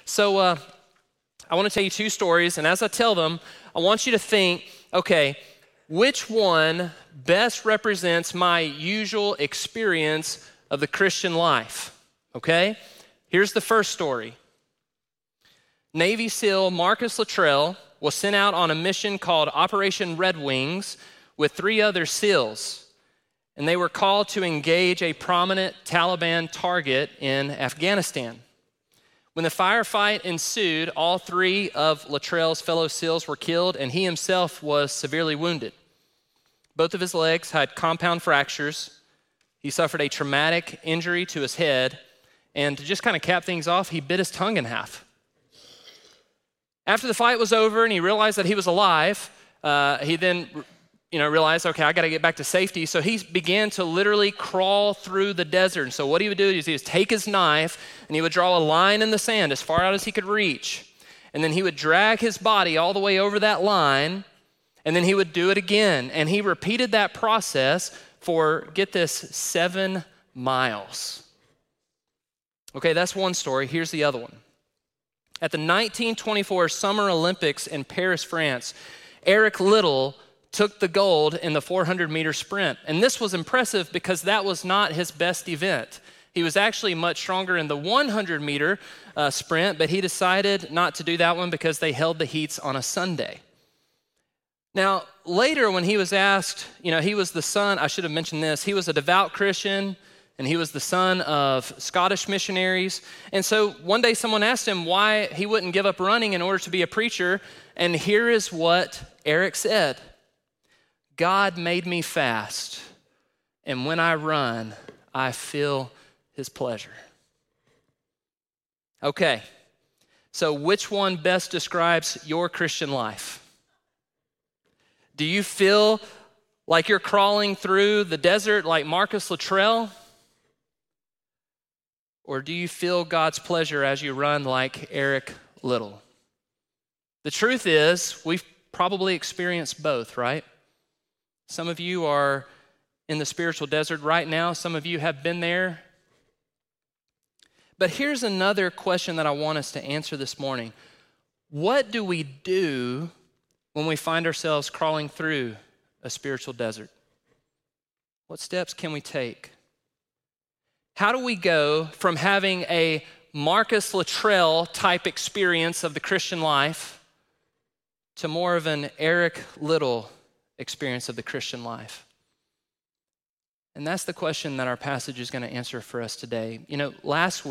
So I want to tell you two stories, and as I tell them, I want you to think, okay, which one best represents my usual experience of the Christian life? Okay? Here's the first story. Navy SEAL Marcus Luttrell was sent out on a mission called Operation Red Wings with 3 other SEALs, and they were called to engage a prominent Taliban target in Afghanistan. When the firefight ensued, all 3 of Luttrell's fellow SEALs were killed, and he himself was severely wounded. Both of his legs had compound fractures. He suffered a traumatic injury to his head, and to just kind of cap things off, he bit his tongue in half. After the fight was over and he realized that he was alive, he then realized, okay, I got to get back to safety. So he began to literally crawl through the desert. And so what he would do is he would take his knife and he would draw a line in the sand as far out as he could reach. And then he would drag his body all the way over that line, and then he would do it again. And he repeated that process for, get this, 7 miles. Okay, that's one story. Here's the other one. At the 1924 Summer Olympics in Paris, France, Eric Liddell took the gold in the 400-meter sprint. And this was impressive because that was not his best event. He was actually much stronger in the 100-meter sprint, but he decided not to do that one because they held the heats on a Sunday. Now, later when he was asked, he was the son, I should have mentioned this, he was a devout Christian, and he was the son of Scottish missionaries. And so one day someone asked him why he wouldn't give up running in order to be a preacher. And here is what Eric said. God made me fast, and when I run, I feel his pleasure. Okay, so which one best describes your Christian life? Do you feel like you're crawling through the desert like Marcus Luttrell? Or do you feel God's pleasure as you run like Eric Liddell? The truth is, we've probably experienced both, right? Some of you are in the spiritual desert right now. Some of you have been there. But here's another question that I want us to answer this morning. What do we do when we find ourselves crawling through a spiritual desert? What steps can we take? How do we go from having a Marcus Luttrell type experience of the Christian life to more of an Eric Liddell experience of the Christian life? And that's the question that our passage is going to answer for us today. When we last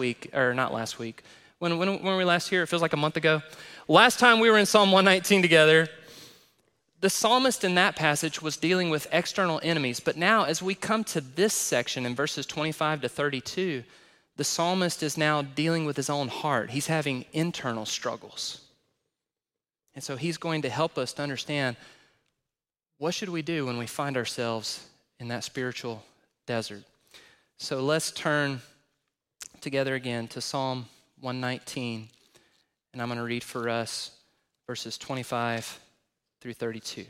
here, it feels like a month ago. Last time we were in Psalm 119 together, the psalmist in that passage was dealing with external enemies. But now as we come to this section in verses 25 to 32, the psalmist is now dealing with his own heart. He's having internal struggles. And so he's going to help us to understand, what should we do when we find ourselves in that spiritual desert? So let's turn together again to Psalm 119, and I'm going to read for us verses 25 through 32.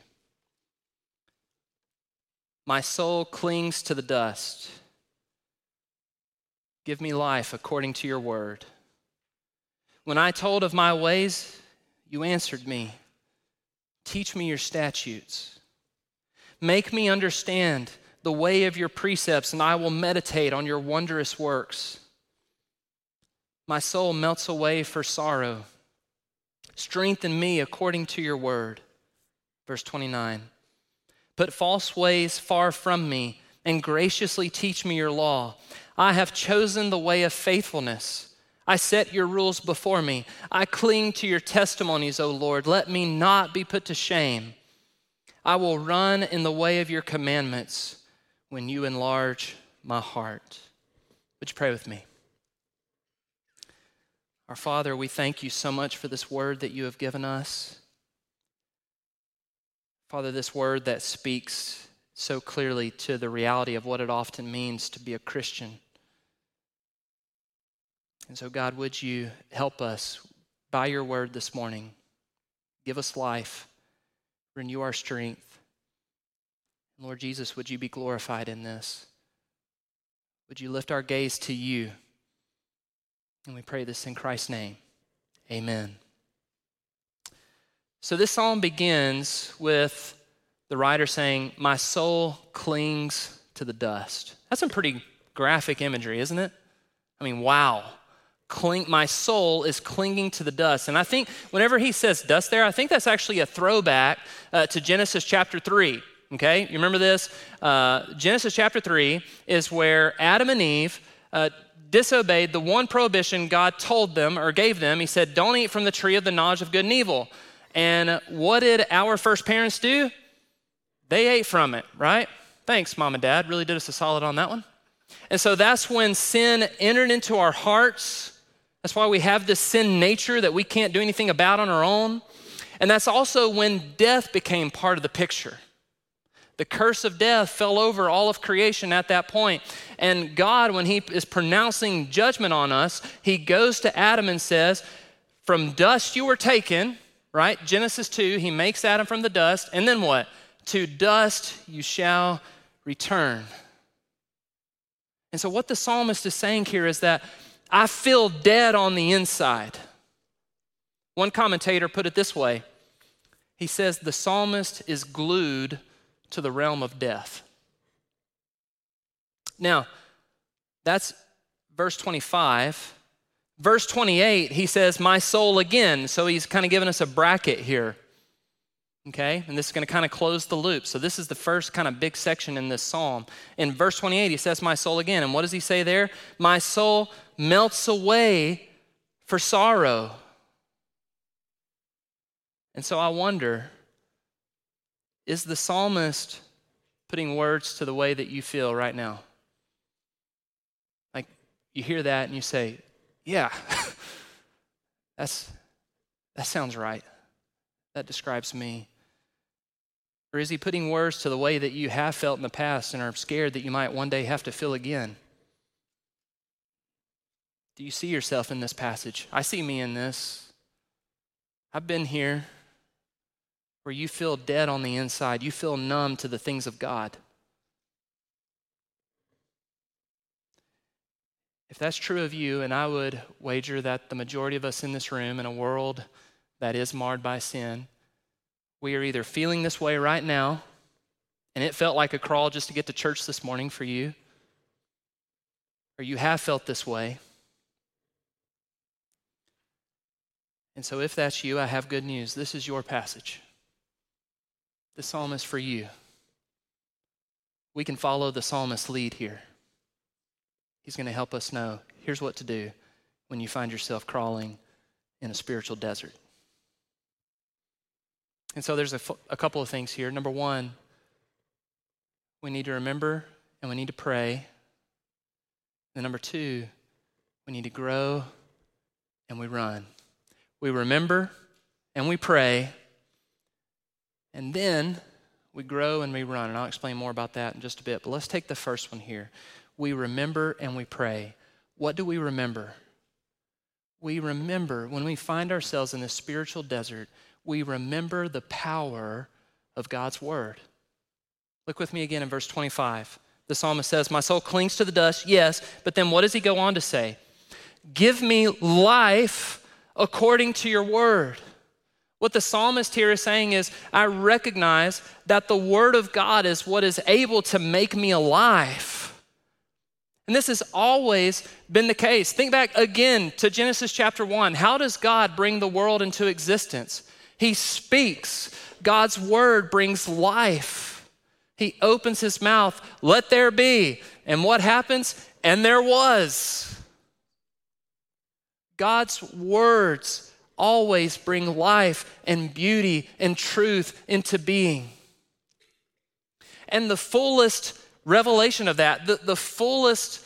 My soul clings to the dust. Give me life according to your word. When I told of my ways, you answered me. Teach me your statutes. Make me understand the way of your precepts, and I will meditate on your wondrous works. My soul melts away for sorrow. Strengthen me according to your word. Verse 29. Put false ways far from me, and graciously teach me your law. I have chosen the way of faithfulness. I set your rules before me. I cling to your testimonies, O Lord. Let me not be put to shame. I will run in the way of your commandments when you enlarge my heart. Would you pray with me? Our Father, we thank you so much for this word that you have given us. Father, this word that speaks so clearly to the reality of what it often means to be a Christian. And so, God, would you help us by your word this morning? Give us life, renew our strength. Lord Jesus, would you be glorified in this? Would you lift our gaze to you? And we pray this in Christ's name. Amen. So this psalm begins with the writer saying, my soul clings to the dust. That's some pretty graphic imagery, isn't it? I mean, wow. My soul is clinging to the dust. And I think whenever he says dust there, I think that's actually a throwback to Genesis chapter 3. Okay, you remember this? Genesis chapter 3 is where Adam and Eve disobeyed the one prohibition God told them or gave them. He said, don't eat from the tree of the knowledge of good and evil. And what did our first parents do? They ate from it, right? Thanks, Mom and Dad. Really did us a solid on that one. And so that's when sin entered into our hearts. That's why we have this sin nature that we can't do anything about on our own. And that's also when death became part of the picture. The curse of death fell over all of creation at that point. And God, when he is pronouncing judgment on us, he goes to Adam and says, from dust you were taken, right? Genesis 2, he makes Adam from the dust. And then what? To dust you shall return. And so what the psalmist is saying here is that I feel dead on the inside. One commentator put it this way. He says the psalmist is glued to the realm of death. Now, that's verse 25. Verse 28, he says, my soul again. So he's kind of giving us a bracket here. Okay, and this is going to kind of close the loop. So this is the first kind of big section in this psalm. In verse 28, he says, my soul again. And what does he say there? My soul melts away for sorrow. And so I wonder, is the psalmist putting words to the way that you feel right now? Like you hear that and you say, yeah, that sounds right. That describes me. Or is he putting words to the way that you have felt in the past and are scared that you might one day have to feel again? Do you see yourself in this passage? I see me in this. I've been here where you feel dead on the inside. You feel numb to the things of God. If that's true of you, and I would wager that the majority of us in this room in a world that is marred by sin, we are either feeling this way right now, and it felt like a crawl just to get to church this morning for you, or you have felt this way. And so if that's you, I have good news. This is your passage. The psalm is for you. We can follow the psalmist's lead here. He's going to help us know, here's what to do when you find yourself crawling in a spiritual desert. And so there's a couple of things here. Number one, we need to remember and we need to pray. And number two, we need to grow and we run. We remember and we pray, and then we grow and we run. And I'll explain more about that in just a bit. But let's take the first one here. We remember and we pray. What do we remember? We remember when we find ourselves in this spiritual desert, we remember the power of God's word. Look with me again in verse 25. The psalmist says, my soul clings to the dust, yes, but then what does he go on to say? Give me life according to your word. What the psalmist here is saying is, I recognize that the word of God is what is able to make me alive. And this has always been the case. Think back again to Genesis chapter 1. How does God bring the world into existence? He speaks. God's word brings life. He opens his mouth, let there be. And what happens? And there was. God's words always bring life and beauty and truth into being. And the fullest revelation of that, the fullest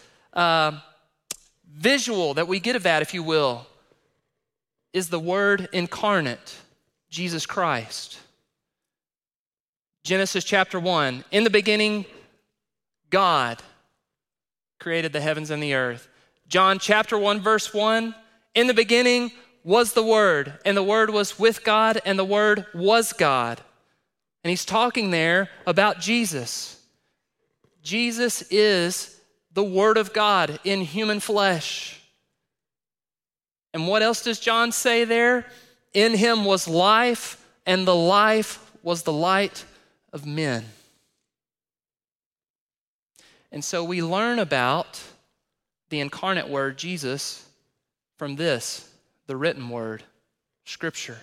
visual that we get of that, if you will, is the Word incarnate, Jesus Christ. Genesis chapter 1, in the beginning, God created the heavens and the earth. John chapter 1, verse 1, in the beginning was the Word, and the Word was with God, and the Word was God. And he's talking there about Jesus. Jesus is the Word of God in human flesh. And what else does John say there? In him was life, and the life was the light of men. And so we learn about the incarnate word, Jesus, from this, the written word, Scripture.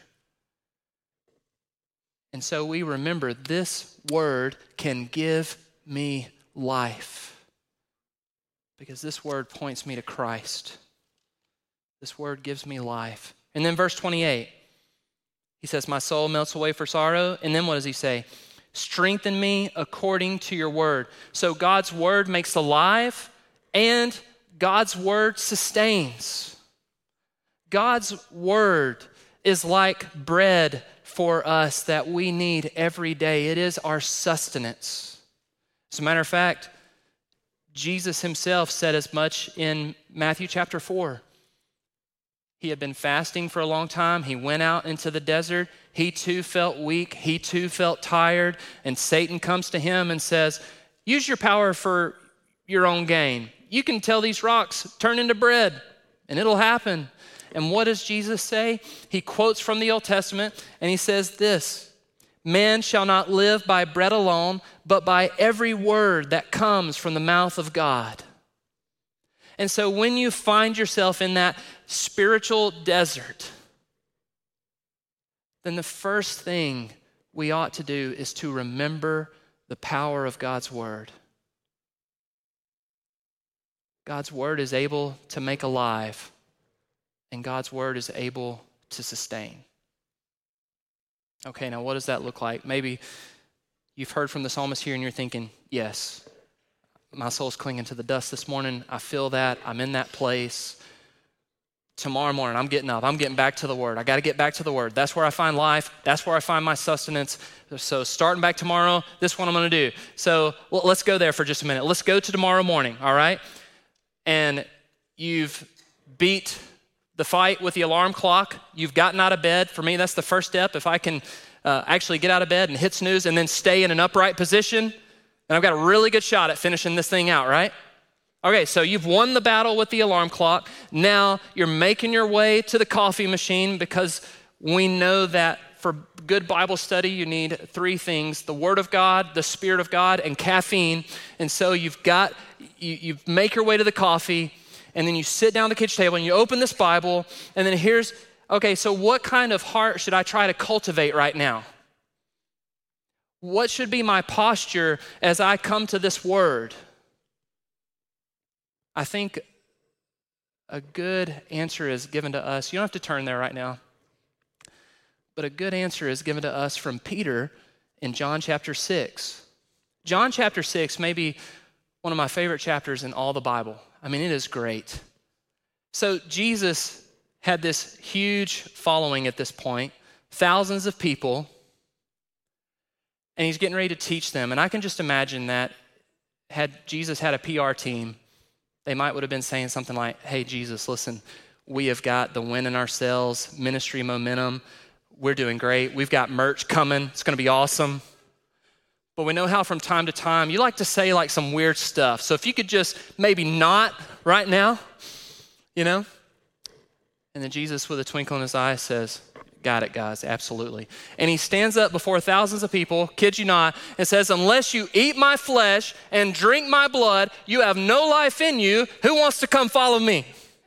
And so we remember this word can give me life, because this word points me to Christ. This word gives me life. And then verse 28, he says, my soul melts away for sorrow. And then what does he say? Strengthen me according to your word. So God's word makes alive, and God's word sustains. God's word is like bread for us that we need every day. It is our sustenance. As a matter of fact, Jesus himself said as much in Matthew chapter 4. He had been fasting for a long time. He went out into the desert. He too felt weak. He too felt tired. And Satan comes to him and says, use your power for your own gain. You can tell these rocks, turn into bread, and it'll happen. And what does Jesus say? He quotes from the Old Testament, and he says this, man shall not live by bread alone, but by every word that comes from the mouth of God. And so when you find yourself in that spiritual desert, then the first thing we ought to do is to remember the power of God's word. God's word is able to make alive, and God's word is able to sustain. Okay, now what does that look like? Maybe you've heard from the psalmist here and you're thinking, yes, my soul's clinging to the dust this morning. I feel that. I'm in that place. Tomorrow morning, I'm getting up. I'm getting back to the word. I got to get back to the word. That's where I find life. That's where I find my sustenance. So starting back tomorrow, this is what I'm going to do. So let's go there for just a minute. Let's go to tomorrow morning, all right? And you've beat the fight with the alarm clock. You've gotten out of bed. For me, that's the first step. If I can actually get out of bed and hit snooze and then stay in an upright position, then I've got a really good shot at finishing this thing out, right? Okay, so you've won the battle with the alarm clock. Now you're making your way to the coffee machine, because we know that for good Bible study, you need three things: the Word of God, the Spirit of God, and caffeine. And so you make your way to the coffee, and then you sit down at the kitchen table and you open this Bible, and then okay, so what kind of heart should I try to cultivate right now? What should be my posture as I come to this word? I think a good answer is given to us. You don't have to turn there right now. But a good answer is given to us from Peter in John chapter 6. John chapter 6 may be one of my favorite chapters in all the Bible. I mean, it is great. So Jesus had this huge following at this point, thousands of people, and he's getting ready to teach them. And I can just imagine that had Jesus had a PR team, they would have been saying something like, hey, Jesus, listen, we have got the wind in our sails, ministry momentum. We're doing great. We've got merch coming. It's going to be awesome. But we know how from time to time you like to say like some weird stuff. So if you could just maybe not right now, you know? And then Jesus, with a twinkle in his eye, says, got it, guys, absolutely. And he stands up before thousands of people, kid you not, and says, unless you eat my flesh and drink my blood, you have no life in you. Who wants to come follow me?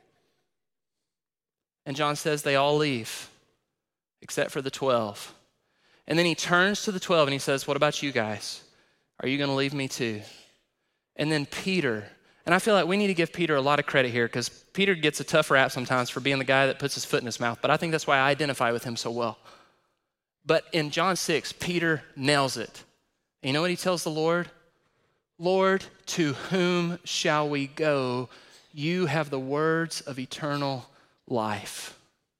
And John says they all leave, except for the 12. And then he turns to the 12 and he says, what about you guys? Are you going to leave me too? And then Peter, and I feel like we need to give Peter a lot of credit here, because Peter gets a tough rap sometimes for being the guy that puts his foot in his mouth, but I think that's why I identify with him so well. But in John 6, Peter nails it. And you know what he tells the Lord? Lord, to whom shall we go? You have the words of eternal life.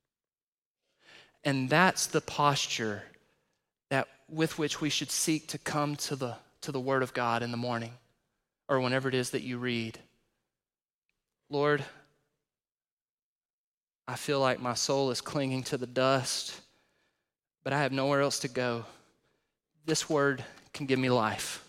And that's the posture with which we should seek to come to the Word of God in the morning, or whenever it is that you read. Lord, I feel like my soul is clinging to the dust, but I have nowhere else to go. This word can give me life.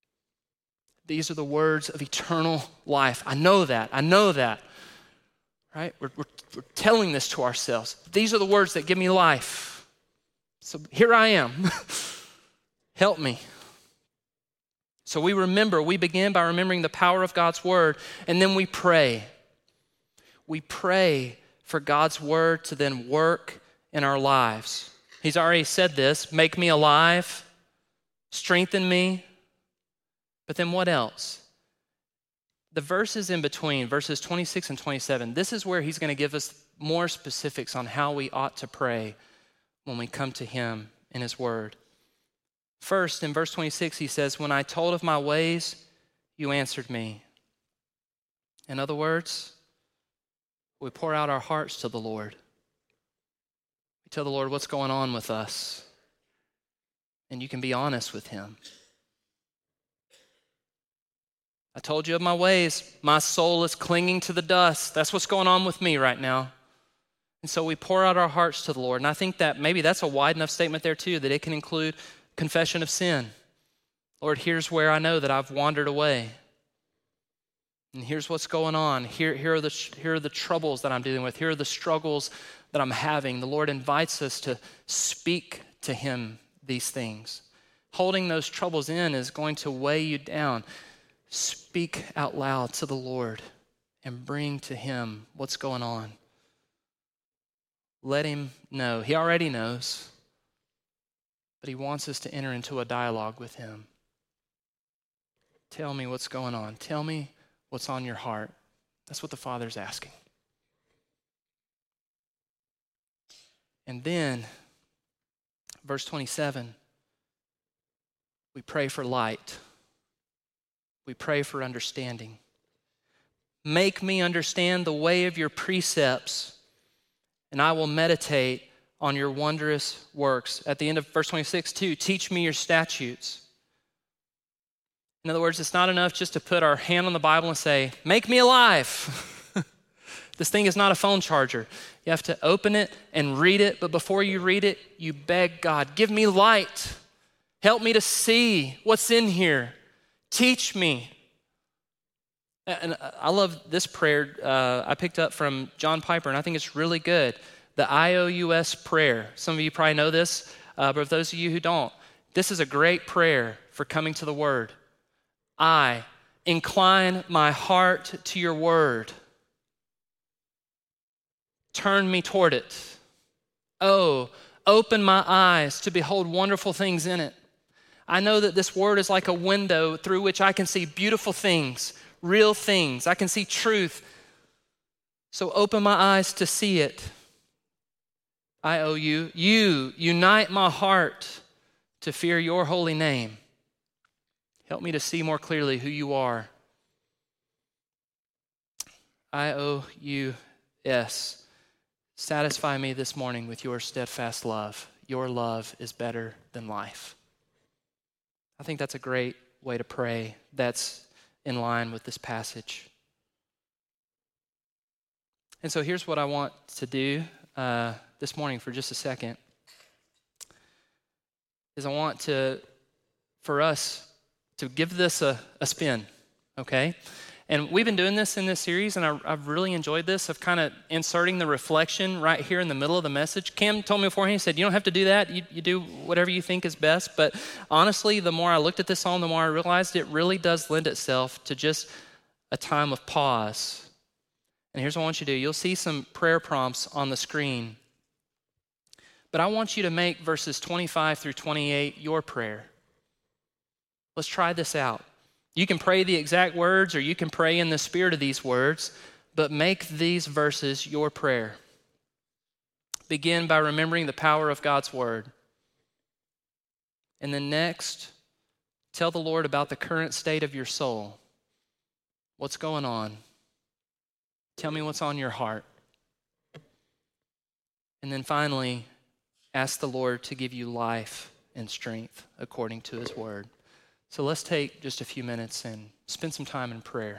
These are the words of eternal life. I know that. right? We're telling this to ourselves. These are the words that give me life. So here I am. Help me. So we begin by remembering the power of God's word, and then we pray. We pray for God's word to then work in our lives. He's already said this, make me alive, strengthen me. But then what else? The verses in between, verses 26 and 27, this is where he's going to give us more specifics on how we ought to pray when we come to him in his word. First, in verse 26, he says, when I told of my ways, you answered me. In other words, we pour out our hearts to the Lord. We tell the Lord what's going on with us. And you can be honest with him. I told you of my ways. My soul is clinging to the dust. That's what's going on with me right now. And so we pour out our hearts to the Lord. And I think that maybe that's a wide enough statement there too, that it can include confession of sin. Lord, here's where I know that I've wandered away. And here's what's going on. Here are the troubles that I'm dealing with. Here are the struggles that I'm having. The Lord invites us to speak to him these things. Holding those troubles in is going to weigh you down. Speak out loud to the Lord and bring to him what's going on. Let him know. He already knows, but he wants us to enter into a dialogue with him. Tell me what's going on. Tell me what's on your heart. That's what the Father's asking. And then, verse 27, we pray for light. We pray for understanding. Make me understand the way of your precepts, and I will meditate on your wondrous works. At the end of verse 26, too, teach me your statutes. In other words, it's not enough just to put our hand on the Bible and say, make me alive. This thing is not a phone charger. You have to open it and read it, but before you read it, you beg God, give me light. Help me to see what's in here. Teach me. And I love this prayer I picked up from John Piper, and I think it's really good. The IOUS prayer. Some of you probably know this, but for those of you who don't, this is a great prayer for coming to the Word. I incline my heart to your word. Turn me toward it. Oh, open my eyes to behold wonderful things in it. I know that this word is like a window through which I can see beautiful things, real things. I can see truth. So open my eyes to see it. I owe you. You unite my heart to fear your holy name. Help me to see more clearly who you are. IOUS. Satisfy me this morning with your steadfast love. Your love is better than life. I think that's a great way to pray that's in line with this passage. And so here's what I want to do this morning for just a second. Is I want for us to give this a spin, okay? And we've been doing this in this series, and I've really enjoyed this of kind of inserting the reflection right here in the middle of the message. Cam told me beforehand, he said, you don't have to do that. You do whatever you think is best. But honestly, the more I looked at this psalm, the more I realized it really does lend itself to just a time of pause. And here's what I want you to do. You'll see some prayer prompts on the screen. But I want you to make verses 25 through 28 your prayer. Let's try this out. You can pray the exact words or you can pray in the spirit of these words, but make these verses your prayer. Begin by remembering the power of God's word. And then next, tell the Lord about the current state of your soul. What's going on? Tell me what's on your heart. And then finally, ask the Lord to give you life and strength according to his word. So let's take just a few minutes and spend some time in prayer.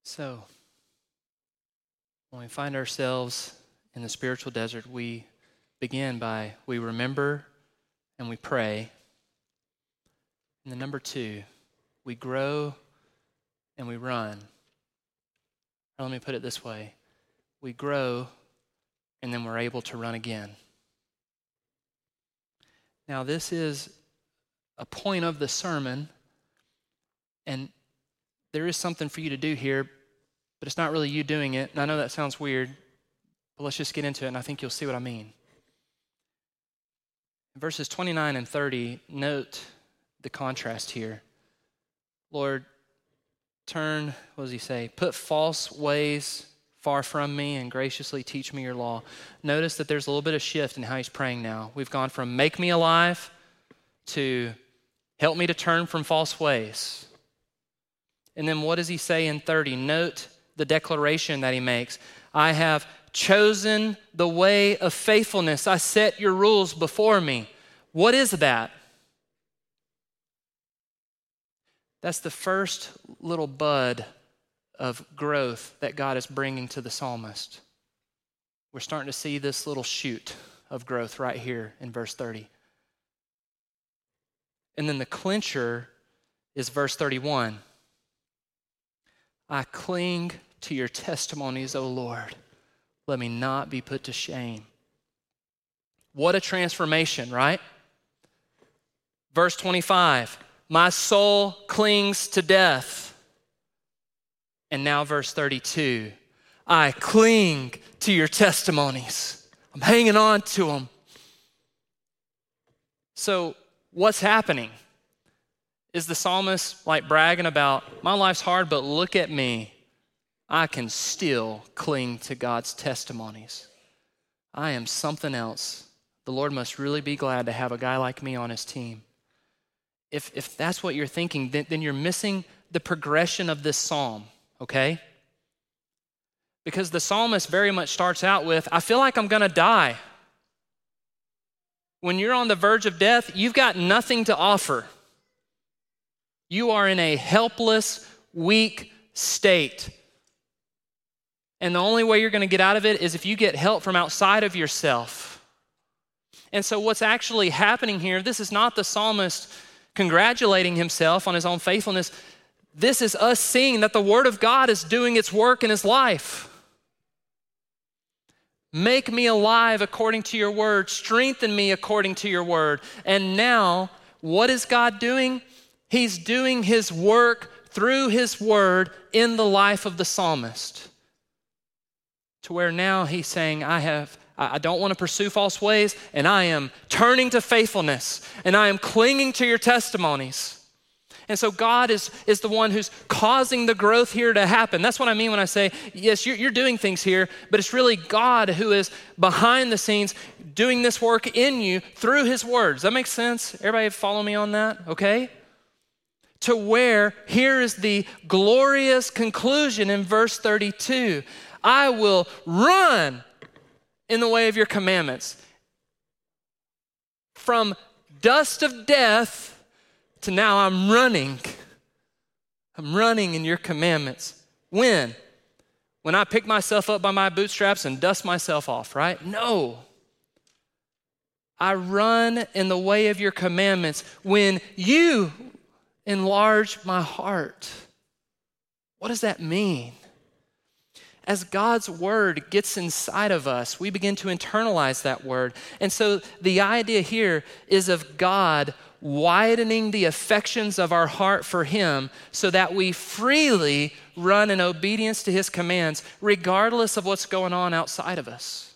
So, when we find ourselves in the spiritual desert, we begin by we remember and we pray. And then number 2, we grow and we run. Or let me put it this way. We grow and then we're able to run again. Now, this is a point of the sermon, and there is something for you to do here, but it's not really you doing it. And I know that sounds weird, but let's just get into it, and I think you'll see what I mean. In verses 29 and 30, note the contrast here. Lord, turn, what does he say? Put false ways far from me and graciously teach me your law. Notice that there's a little bit of shift in how he's praying now. We've gone from make me alive to help me to turn from false ways. And then what does he say in 30? Note the declaration that he makes. I have chosen the way of faithfulness. I set your rules before me. What is that? That's the first little bud of growth that God is bringing to the psalmist. We're starting to see this little shoot of growth right here in verse 30. And then the clincher is verse 31. I cling to your testimonies, O Lord. Let me not be put to shame. What a transformation, right? Verse 25. My soul clings to death. And now verse 32, I cling to your testimonies. I'm hanging on to them. So what's happening? Is the psalmist like bragging about, my life's hard, but look at me. I can still cling to God's testimonies. I am something else. The Lord must really be glad to have a guy like me on his team. If that's what you're thinking, then you're missing the progression of this psalm. Okay? Because the psalmist very much starts out with, I feel like I'm going to die. When you're on the verge of death, you've got nothing to offer. You are in a helpless, weak state. And the only way you're going to get out of it is if you get help from outside of yourself. And so what's actually happening here, this is not the psalmist congratulating himself on his own faithfulness. This is us seeing that the Word of God is doing its work in his life. Make me alive according to your word. Strengthen me according to your word. And now, what is God doing? He's doing his work through his word in the life of the psalmist. To where now he's saying, I don't want to pursue false ways, and I am turning to faithfulness, and I am clinging to your testimonies. And so God is the one who's causing the growth here to happen. That's what I mean when I say, yes, you're doing things here, but it's really God who is behind the scenes doing this work in you through his words. Does that make sense? Everybody follow me on that? Okay? To where here is the glorious conclusion in verse 32. I will run in the way of your commandments. From dust of death to now I'm running. I'm running in your commandments. When? When I pick myself up by my bootstraps and dust myself off, right? No. I run in the way of your commandments when you enlarge my heart. What does that mean? As God's word gets inside of us, we begin to internalize that word. And so the idea here is of God widening the affections of our heart for him so that we freely run in obedience to his commands, regardless of what's going on outside of us.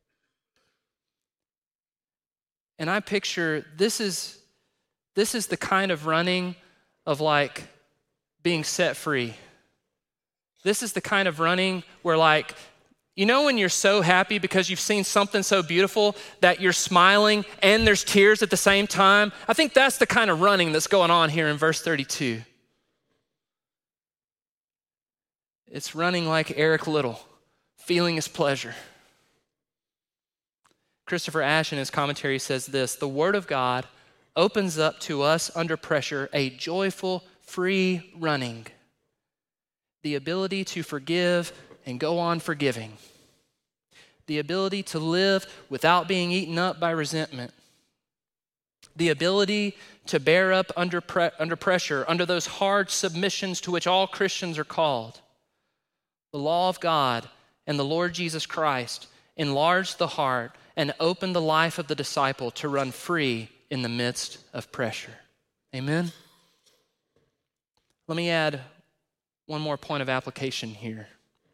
And I picture this is the kind of running of like being set free. This is the kind of running where like, you know when you're so happy because you've seen something so beautiful that you're smiling and there's tears at the same time? I think that's the kind of running that's going on here in verse 32. It's running like Eric Liddell, feeling his pleasure. Christopher Ash in his commentary says this, the Word of God opens up to us under pressure a joyful, free running. the ability to forgive and go on forgiving, the ability to live without being eaten up by resentment, the ability to bear up under pressure, under those hard submissions to which all Christians are called. The law of God and the Lord Jesus Christ enlarge the heart and open the life of the disciple to run free in the midst of pressure. Amen? Let me add one more point of application here.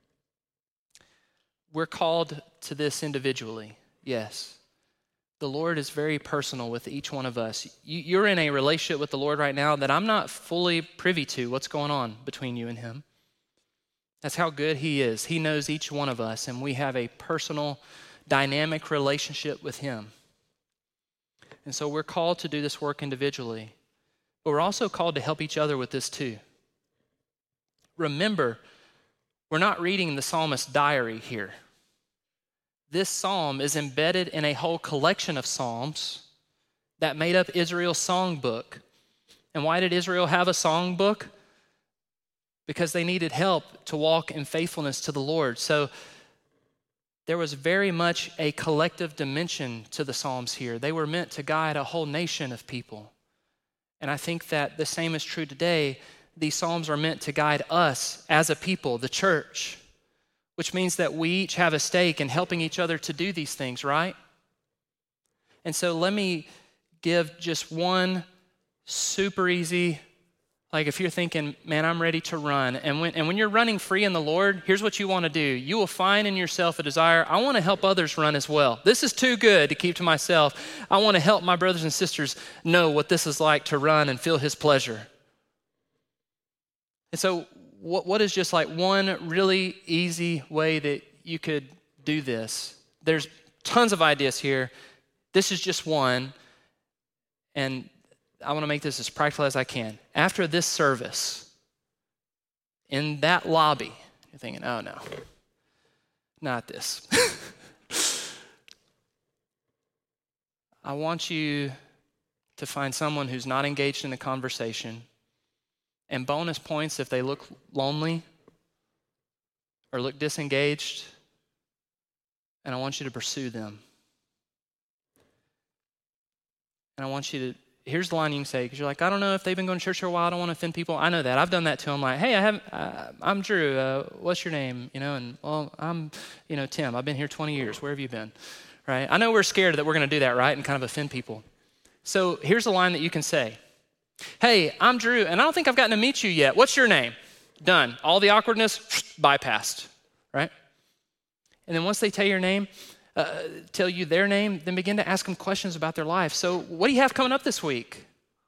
We're called to this individually, yes. The Lord is very personal with each one of us. You're in a relationship with the Lord right now that I'm not fully privy to what's going on between you and him. That's how good he is. He knows each one of us, and we have a personal, dynamic relationship with him. And so we're called to do this work individually, but we're also called to help each other with this too. Remember, we're not reading the psalmist's diary here. This psalm is embedded in a whole collection of psalms that made up Israel's songbook. And why did Israel have a songbook? Because they needed help to walk in faithfulness to the Lord. So there was very much a collective dimension to the Psalms here. They were meant to guide a whole nation of people. And I think that the same is true today. These Psalms are meant to guide us as a people, the church, which means that we each have a stake in helping each other to do these things, right? And so let me give just one super easy, like if you're thinking, man, I'm ready to run. And when you're running free in the Lord, here's what you want to do. You will find in yourself a desire, I want to help others run as well. This is too good to keep to myself. I want to help my brothers and sisters know what this is like to run and feel his pleasure. And so what is just like one really easy way that you could do this? There's tons of ideas here. This is just one. And I want to make this as practical as I can. After this service, in that lobby, you're thinking, oh no, not this. I want you to find someone who's not engaged in the conversation. And bonus points if they look lonely or look disengaged. And I want you to pursue them. And I want you to, here's the line you can say, because you're like, I don't know if they've been going to church for a while. I don't want to offend people. I know that. I've done that too. I'm like, hey, I'm Drew. What's your name? And well, I'm, Tim. I've been here 20 years. Where have you been? Right? I know we're scared that we're going to do that, right? And kind of offend people. So here's a line that you can say. Hey, I'm Drew, and I don't think I've gotten to meet you yet. What's your name? Done. All the awkwardness, bypassed, right? And then once they tell your name, tell you their name, then begin to ask them questions about their life. So what do you have coming up this week?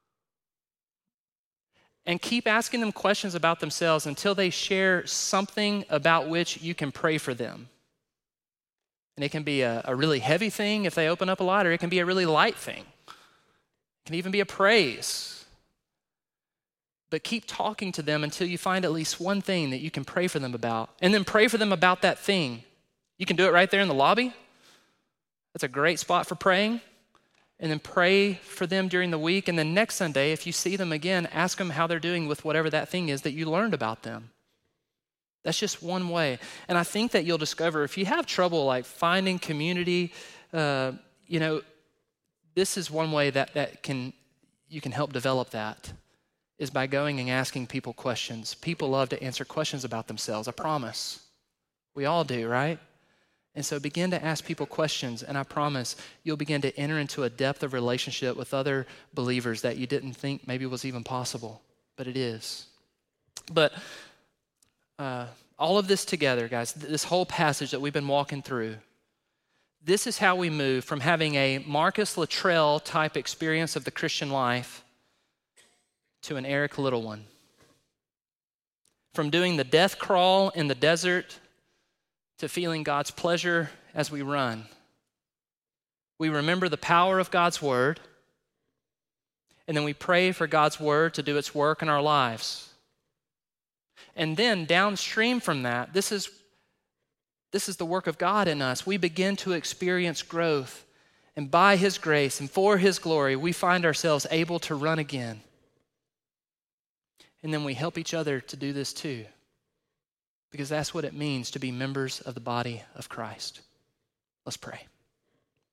And keep asking them questions about themselves until they share something about which you can pray for them. And it can be a really heavy thing if they open up a lot, or it can be a really light thing. It can even be a praise. But keep talking to them until you find at least one thing that you can pray for them about. And then pray for them about that thing. You can do it right there in the lobby. That's a great spot for praying. And then pray for them during the week. And then next Sunday, if you see them again, ask them how they're doing with whatever that thing is that you learned about them. That's just one way. And I think that you'll discover if you have trouble like finding community, this is one way that you can help develop that. Is by going and asking people questions. People love to answer questions about themselves, I promise. We all do, right? And so begin to ask people questions, and I promise you'll begin to enter into a depth of relationship with other believers that you didn't think maybe was even possible, but it is. But all of this together, guys, this whole passage that we've been walking through, this is how we move from having a Marcus Luttrell type experience of the Christian life to an Eric Little one. From doing the death crawl in the desert to feeling God's pleasure as we run. We remember the power of God's word, and then we pray for God's word to do its work in our lives. And then downstream from that, this is the work of God in us. We begin to experience growth, and by his grace and for his glory, we find ourselves able to run again. And then we help each other to do this too. because that's what it means to be members of the body of Christ. Let's pray.